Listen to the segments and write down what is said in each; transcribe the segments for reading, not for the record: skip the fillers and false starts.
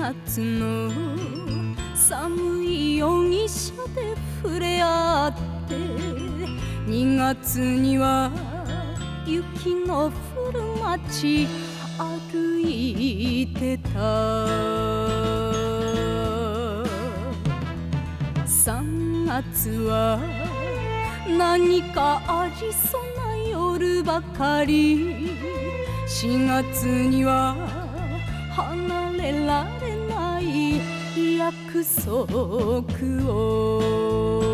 月の寒い夜汽車で触れ合って2月には雪の降る街歩いてた3月は何かありそうな夜ばかり4月には離れられない約束を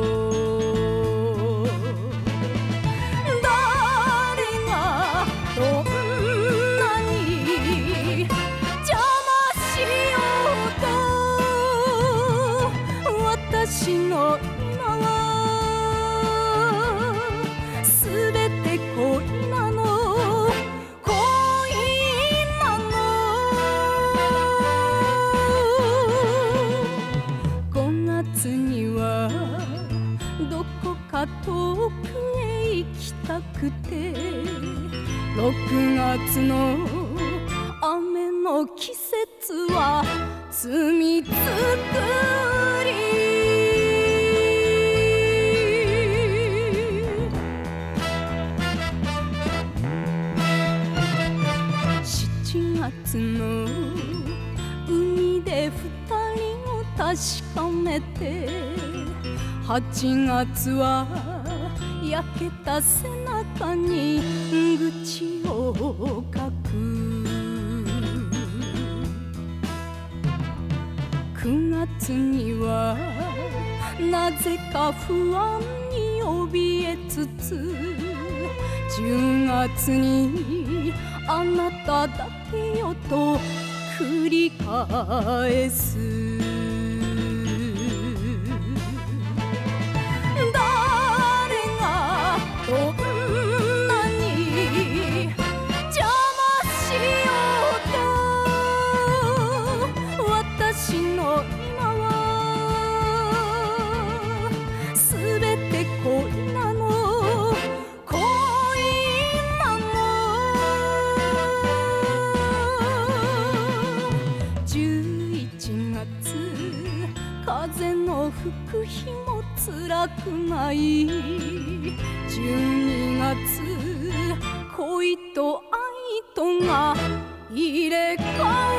誰がどんなに邪魔しようと私の今は全て恋なのどこか遠くへ行きたくて6月の雨の季節は罪作り7月の海で2人を確かめて8月は焼けた背中に愚痴を書く9月にはなぜか不安に怯えつつ10月にあなただけよと繰り返すどんなに邪魔しようと私の今は全て恋なの恋なの11月風の吹く日も辛くない12月恋と愛とが入れ替わる